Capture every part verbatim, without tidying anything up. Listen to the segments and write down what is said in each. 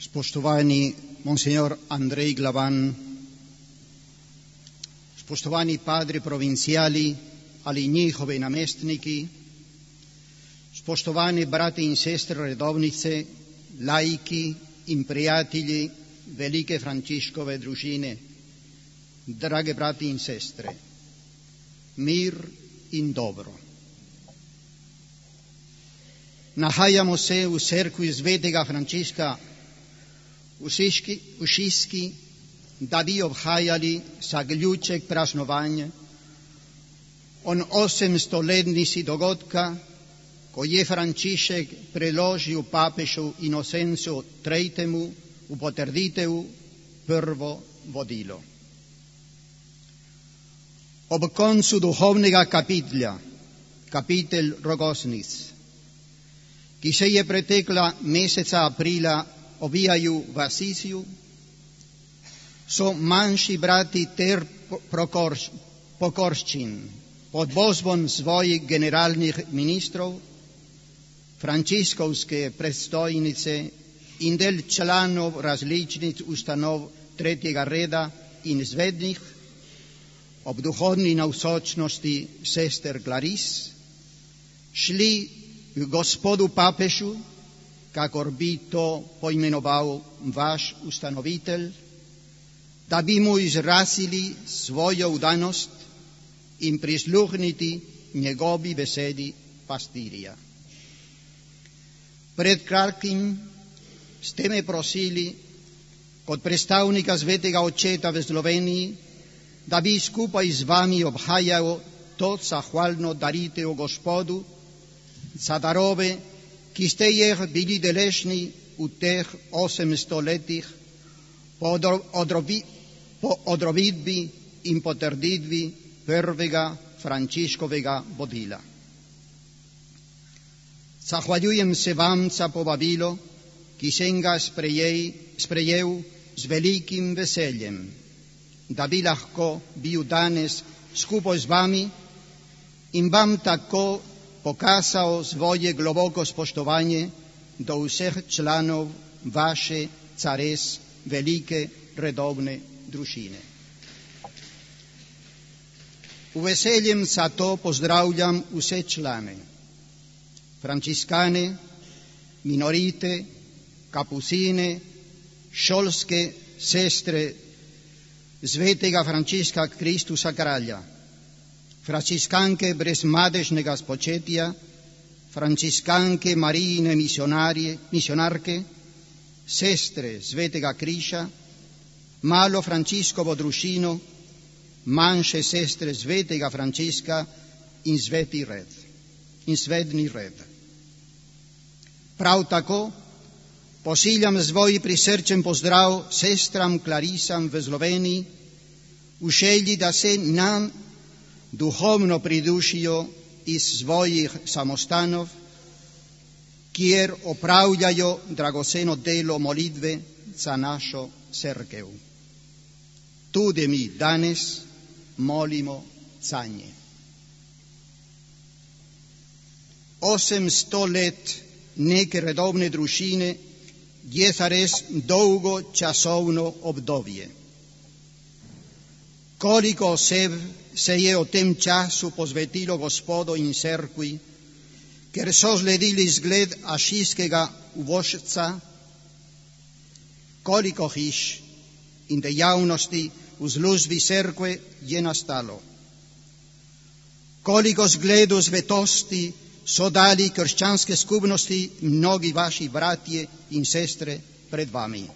Spoštovani monsignor Andrej Glavan, spoštovani padri provincijali ali njihovi namestniki, spoštovani brati in sestre redovnice, laiki in prijatelji velike Frančiškove družine, drage brati in sestre, mir in dobro. Nahajamo se v cerkvi svetega Frančiška v Šiški, da bi obhajali zaključek praznovanja on osemstoletnici dogodka, ko je Frančišek preložil papežu Inocencu tretjemu v potrditev prvo vodilo. Ob koncu duhovnega kapitla, kapitel Rogoznic, ki se je pretekla meseca aprila obijaju v Asiziju, so manjši brati ter pokorščin pod vodstvom svojih generalnih ministrov, franciskovske predstojnice in del članov različnih ustanov tretjega reda in zvednih, ob duhovni navzočnosti sester Claris, šli k gospodu papežu, kakor bi to poimenoval vaš ustanovitelj, da bi mu izrazili svojo vdanost in prisluhniti njegovi besedi pastirja. Pred kratkim ste me prosili, kot predstavnika svetega očeta v Sloveniji, da bi skupaj z vami obhajal to zahvalno daritev Gospodu za darove, ki ste jih bili deležni v teh osemsto letih po odrobitvi in potrditvi prvega Frančiškovega vodila. Zahvaljujem se vam za povabilo, ki sem ga sprejel z velikim veseljem, da bi lahko bil danes skupaj z vami in vam tako pokazal svoje globoko spoštovanje do vseh članov vaše zares velike redovne družine. V veseljem zato pozdravljam vse člane, frančiskane, minorite, kapucine, šolske sestre svetega Frančiška Kristusa Kralja, franciskanke brez madežnega spočetja, franciskanke Marijine misionarke, sestre svetega Križa, malo Frančiškovo družino, manjše sestre svetega Frančiška in sveti red, in svetni red. Prav tako posiljam svoj prisrčen pozdrav sestram Clarisam v Sloveniji, v želji, da se nam duhovno pridružijo iz svojih samostanov, kjer opravljajo dragoceno delo molitve za našo cerkev. Tudi mi danes molimo zanje. Osemsto let neke redovne družine je zares dolgo časovno obdobje. Koliko oseb se je v tem času posvetilo Gospodu in cerkvi, ker so sledili zgled ašijskega vožca, koliko hiš in dejavnosti v službi cerkve je nastalo, koliko zgledov svetosti so dali krščanske skupnosti mnogi vaši bratje in sestre pred vami,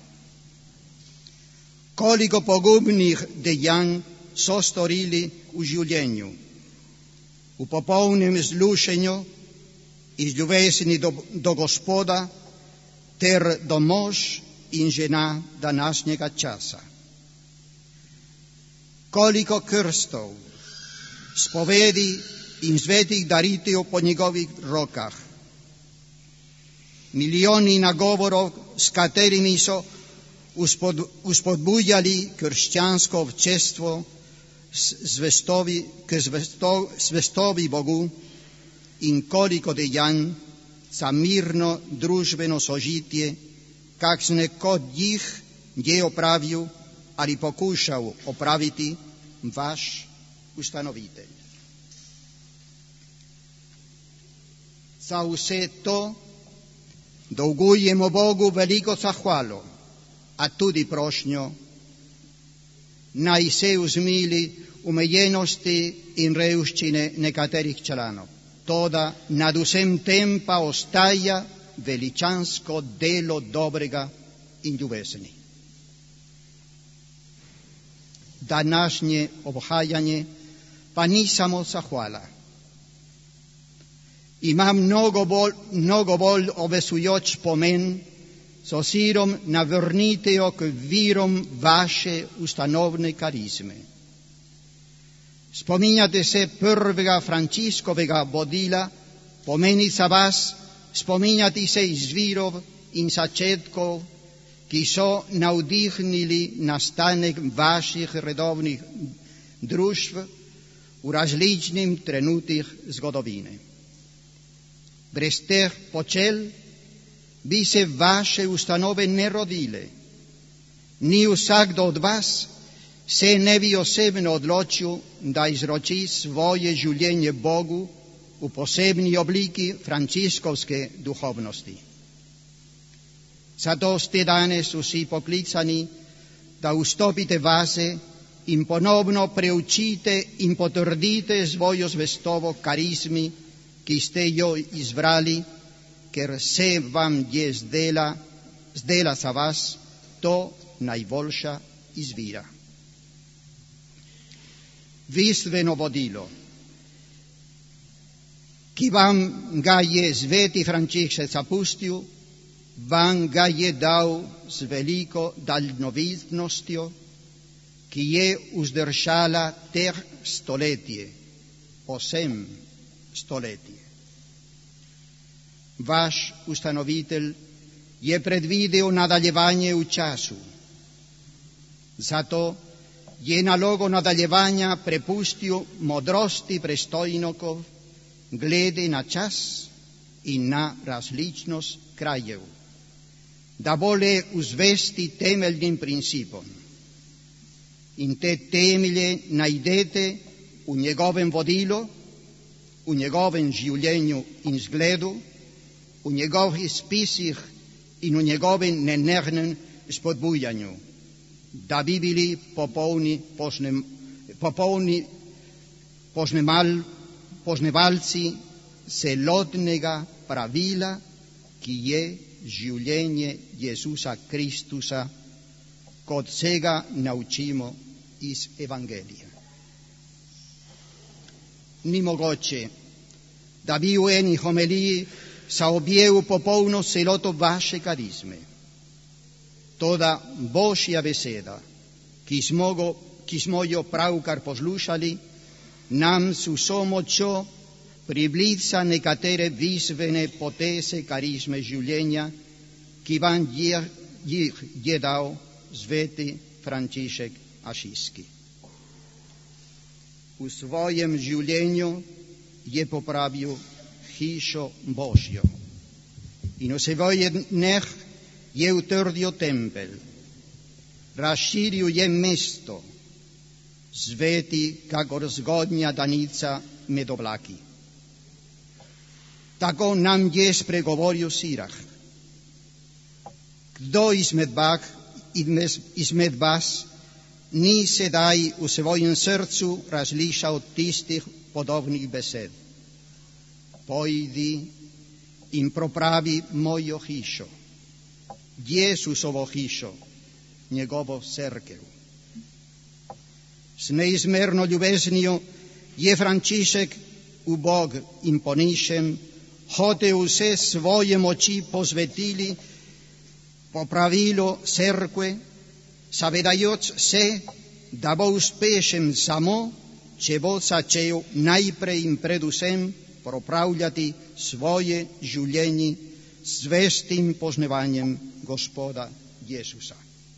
koliko pogubnih dejanj so storili v življenju, v popolnem zlušenju iz ljubezni do, do Gospoda ter do mož in žena današnjega časa. Koliko krstov, spovedi in svetih daritev po njegovih rokah, milijoni nagovorov, s katerimi so uspodbujali krščansko občestvo zvestovi, k zvesto, zvestovi Bogu, in koliko dejanj za mirno družbeno sožitje kak neko njih je opravil ali pokušal opraviti vaš ustanovitelj. Za vse to dolgujemo Bogu veliko zahvalo, a tudi prošnjo, naj se uzmili omejenosti in revščine nekaterih članov. Toda nad vsem tem pa ostaja veličansko delo dobrega in ljubezni. Današnje obhajanje pa ni samo zahvala. Ima mnogo bolj, mnogo bolj obesujoč pomen s osirom na vrnitev k virom vaše ustanovne karizme. Spominjate se prvega Franciskovega vodila, pomeni za vas spominjati se izvirov in začetkov, ki so navdihnili nastanek vaših redovnih družb v različnih trenutkih zgodovine. Brez teh počel bi se vaše ustanove ne rodile. Ni vsakdo od vas se ne bi osebno odločil, da izroči svoje življenje Bogu v posebni obliki franciskovske duhovnosti. Zato ste danes vsi poklicani, da vstopite vase in ponovno preučite in potrdite svojo zvestobo karizmi, ki ste jo izbrali, ker se vam je zdela, zdela za vas to najboljša izbira. Bistveno vodilo, ki vam ga je sveti Frančišek zapustil, vam ga je dal z veliko daljnovidnostjo, ki je vzdržala teh stoletje, osem stoletje. Vaš ustanovitelj je predvidel nadaljevanje v času. Zato je nalogo nadaljevanja prepustil modrosti predstojnikov glede na čas in na različnost krajev, da bole uzvesti temeljnim principom. In te temelje najdete v njegovem vodilu, v njegovem življenju in zgledu, v njegovih spisih in v njegovem nenehnem spodbujanju, da bi bili popolni, požnem, popolni požnemal, požnevalci celotnega pravila, ki je življenje Jezusa Kristusa, kot se ga naučimo iz Evangelija. Ni mogoče, da bi v eni homiliji zaobjel popolno celoto vaše karizme. Toda Božja beseda, ki smo, go, ki smo jo pravkar poslušali, nam s vso močjo približa nekatere bistvene poteze karizme življenja, ki vam je, jih je dal sveti Frančišek Asiški. V svojem življenju je popravil hišo Božjo in v svojih dneh je utrdil tempelj, razširil je mesto, sveti kakor zgodnja danica med oblaki. Tako nam je spregovoril Sirah. Kdo izmed, bak, izmed vas ni sedaj v svojem srcu razlišal tistih podobnih besed? Pojdi in popravi mojo hišo, Jezusovo hišo, njegovo cerkev. S neizmerno ljubeznijo je Frančišek ubog in ponižen, hotel vse svoje moči posvetili popravilu cerkve, zavedajoč se, da bo uspešen samo, če bo začel najprej in predvsem popravljati svoje življenje s zvestim poznavanjem Gospoda Jezusa.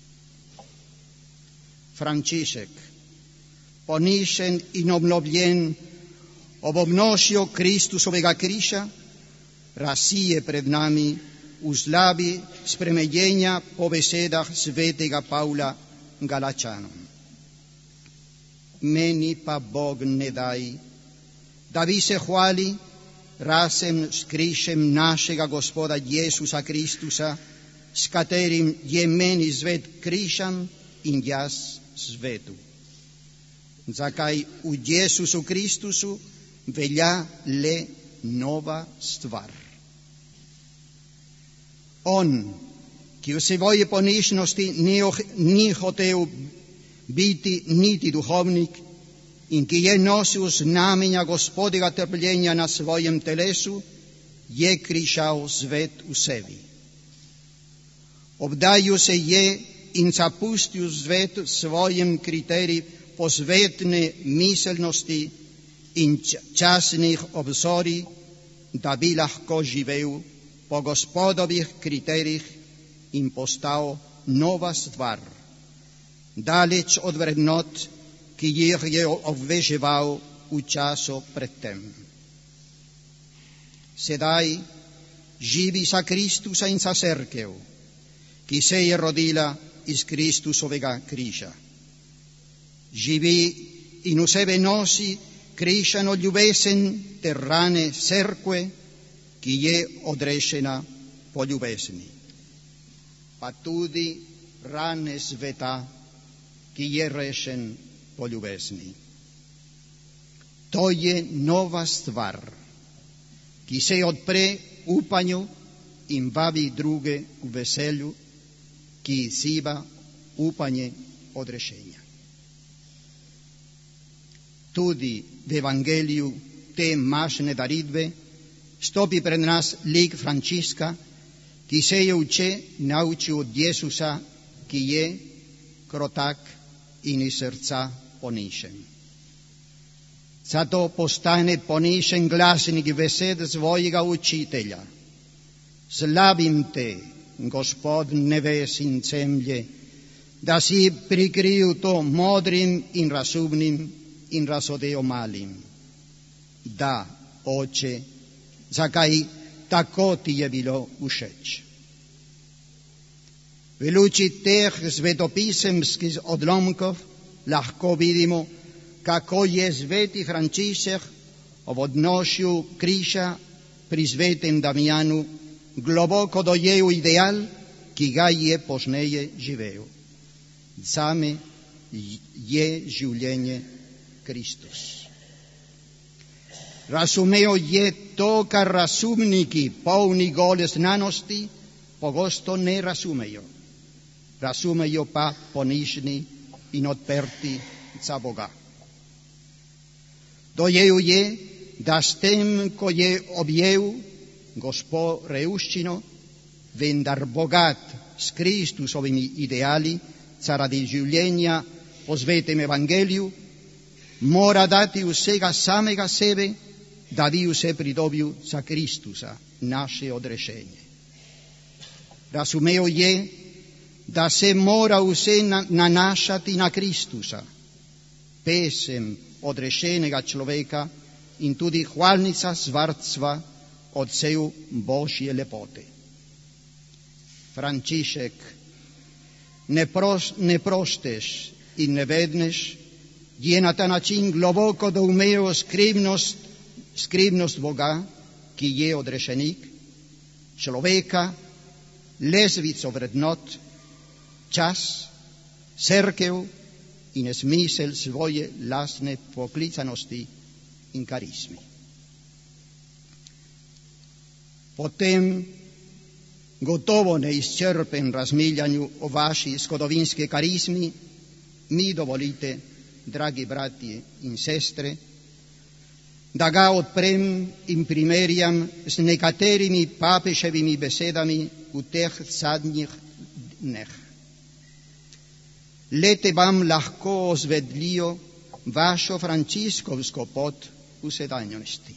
Frančišek, ponižen in obnovljen ob obnošju Kristusovega križa, razsije pred nami u slavi spremenjenja po besedah svetega Pavla Galačanom. Meni pa Bog ne daj, da bi se hvali razem s križem našega Gospoda Jezusa Kristusa, s katerim je meni svet križan in jaz svetu. Zakaj v Jezusu Kristusu velja le nova stvar. On, ki v svoji ponižnosti ni hotel biti niti duhovnik in ki je nosil znamenja Gospodega trpljenja na svojem telesu, je križal svet v sebi. Obdajal se je in zapustil svet svojim kriterijem posvetne miselnosti in časnih obzorij, da bi lahko živel po Gospodovih kriterijih in postal nova stvar, daleč od vrednot, ki jih je obveževal v času predtem. Sedaj živi za Kristusa in za cerkev, ki se je rodila iz Kristusovega križa. Živi in v sebe nosi križano ljubezen ter rane cerkve, ki je odrešena po ljubezni, pa tudi rane sveta, ki je rešen po ljubezni. To je nova stvar, ki se odpre upanju in vabi druge v veselju, ki izziva upanje odrešenja. Tudi v Evangeliju te mašne daritve stopi pred nas lik Frančiška, ki se je uče naučil od Jezusa, ki je krotak in iz srca ponižen. Zato postane ponižen glasnik besed svojega učitelja. Slavim te, Gospod nebes in zemlje, da si prikril to modrim in razumnim in razodeo malim. Da, Oče, zakaj tako ti je bilo všeč. V luči teh svetopisemskih odlomkov lahko vidimo, kako je sveti Frančišek v odnošju križa pri svetem Damjanu globoko dojel ideal, ki ga je pozneje živel. Zame je življenje Kristus. Razumel je to, kar razumniki polni gole znanosti pogosto ne razumejo. Razumejo pa ponižni in odprti za Boga. Dojel je, da s tem, ko je objel Gospod revščino, vendar bogat s Kristusovimi ideali zaradi življenja po svetem Evangeliju, mora dati vsega samega sebe, da bi vse pridobil za Kristusa, naše odrešenje. Razumel je, da se mora vse nanašati na Kristusa, pesem odrešenega človeka in tudi hvalnica svarstva odsev Božje lepote. Frančišek, neproštež in nevednež, je na ta način globoko doumel skrivnost, skrivnost Boga, ki je odrešenik, človeka, lezvico vrednot, čas, cerkev in smisel svoje lastne poklicanosti in karizmi. Potem gotovo neizčrpen razmiljanju o vaši zgodovinske karizmi mi dovolite, dragi bratje in sestre, da ga odprem in primerjam z nekaterimi papeževimi besedami v teh zadnjih dneh. Lete vam lahko ozvedlijo vašo franciskovsko pot v sedanjosti.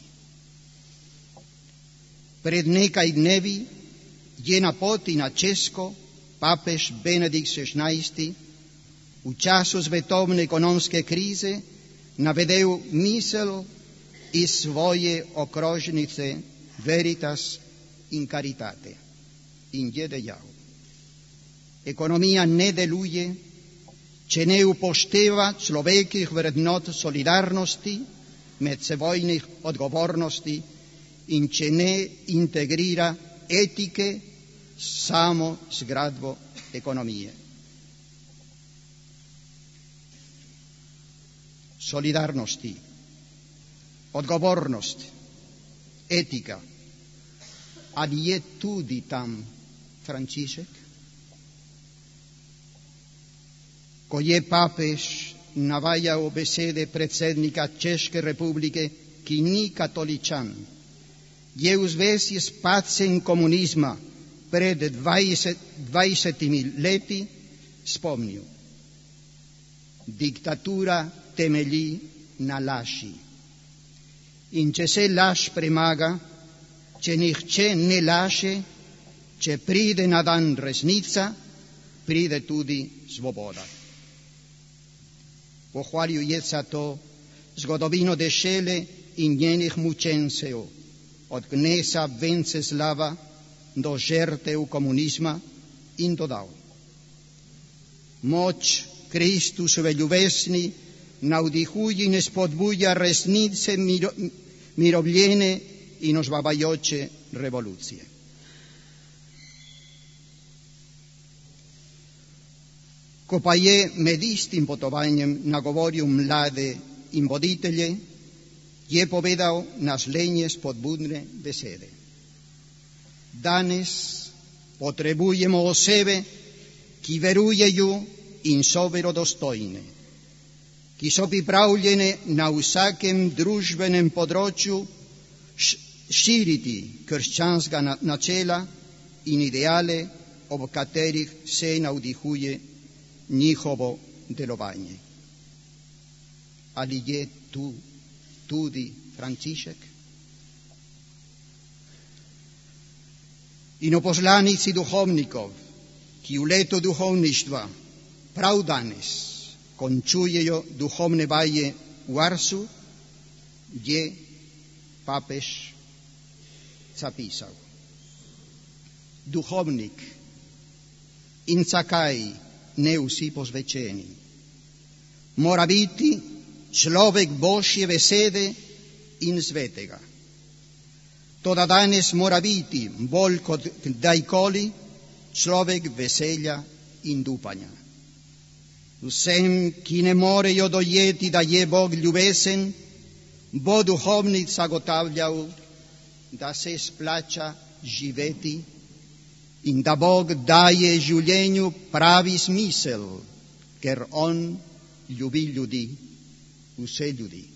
Pred nekaj dnevi je na poti na Česko papež Benedikt šestnajsti v času svetovne ekonomske krize navedel misel iz svoje okrožnice Veritas in Caritate. in jedejau. Ekonomia ne deluje, që ne u poshteva človekih vrednot solidarnosti me cevojnih odgovornosti in që ne integrira etike samo zgradbo ekonomije. Solidarnosti, odgovornost, etika, ali je tudi tam František? Ko je papež navajao besede predsjednika Češke republike, ki ni katoličan, je u zvezi s pacem komunizma pred dvajsetimi leti spomnio. Diktatura temelji na laži. In če se laž premaga, če nihče ne laže, če pride na dan resnica, pride tudi svoboda. Pohvaljuję za to zgodovino Dešele in njenih mučencev, od kneza Venceslava do žrtev komunizma, in dodal: moč Kristusove ljubesni navdihuje in spodbuja resnice miro, mirovljene in oživljajoče revolucije. Ko pa je med istim potovanjem nagovorio mlade in voditelje, je povedal naslednje spodbudne besede: danes potrebujemo osebe, ki verujejo in so verodostojne, ki so pripravljene na vsakem družbenem področju širiti krščanska načela in ideale, ob katerih se navdihuje njihovo delovanje. Ali je tu tudi František? In poslanici duhovnikov, ki v leto duhovništva prav danes končujejo duhovne vaje v Arsu, je papež zapisal: duhovnik in zakaj ne vsi posvečeni, mora biti človek Božje besede in svetega. Toda danes mora biti bolj kot kdajkoli človek veselja in upanja. Vsem, ki ne morejo dojeti, da je Bog ljubesen, bo duhovnik zagotavljal, da se splača živeti in da Bog daje življenju pravi smisel, ker On ljubi ljudi, vse ljudi.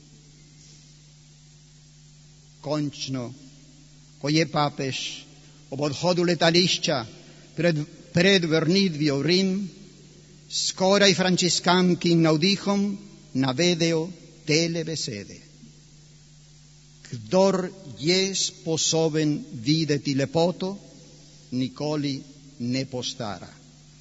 Končno, ko je papež ob odhodu letališča pred, pred vrnitvijo v Rim skoraj frančiskanskim navdihom navedel tele besede: kdor je sposoben videti lepoto, nikoli ne postara.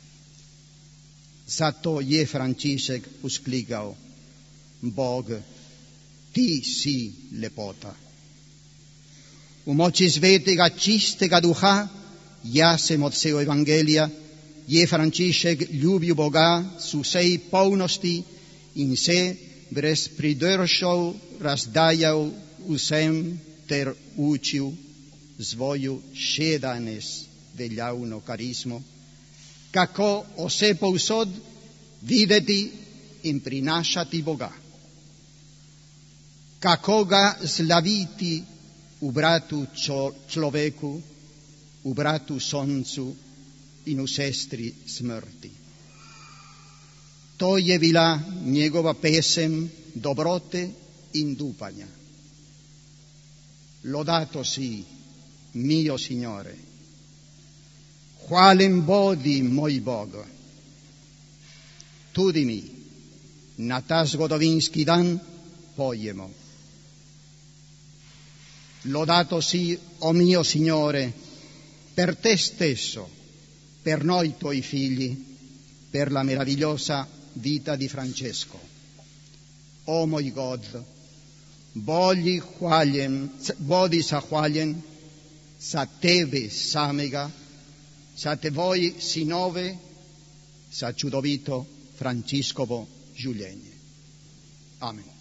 Zato je František vzklikal: Bog, ti si lepota. V moči svetega, čistega duha, jasem od vsega evangelija, je František ljubil Boga s vsej polnosti in se brez pridržkov razdajal vsem ter učil svoju še danes veljavno karizmo, kako vse povsod videti in prinašati Boga, kako ga slaviti v bratu človeku, v bratu soncu in v sestri smrti. To je bila njegova pesem dobrote in upanja. Lodato si, mio Signore. Hvalen bodi, moj Bog. Tudi mi na ta zgodovinski dan pojemo. Lodato si, o mio Signore, per te stesso, per noi tuoi figli, per la meravigliosa vita di Francesco. O moj God, bolji hvaljen, bodi zahvaljen za tebe samega, sa te voi sinove, sa Čudovito Františkovo življenje. Amen.